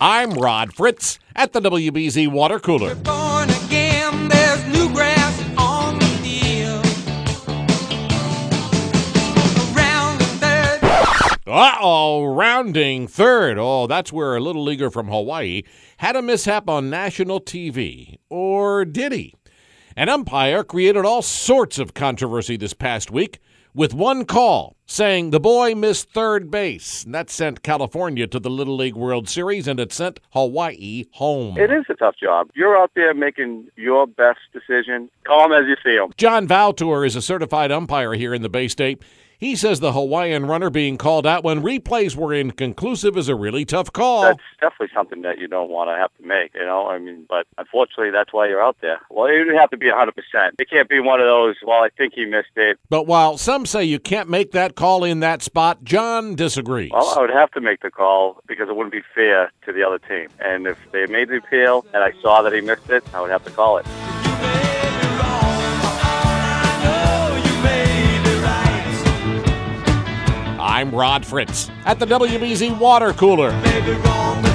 I'm Rod Fritz at the WBZ Water Cooler. Born again, there's new grass on the field. Around the third. Uh-oh, rounding third. Oh, that's where a little leaguer from Hawaii had a mishap on national TV. Or did he? An umpire created all sorts of controversy this past week with one call saying the boy missed third base. And that sent California to the Little League World Series, and it sent Hawaii home. It is a tough job. You're out there making your best decision. Call them as you see them. John Valtour is a certified umpire here in the Bay State. He says the Hawaiian runner being called out when replays were inconclusive is a really tough call. That's definitely something that you don't want to have to make, but unfortunately that's why you're out there. Well, it would have to be 100%. It can't be one of those, well, I think he missed it. But while some say you can't make that call in that spot, John disagrees. Well, I would have to make the call because it wouldn't be fair to the other team. And if they made the appeal and I saw that he missed it, I would have to call it. I'm Rod Fritz at the WBZ Water Cooler.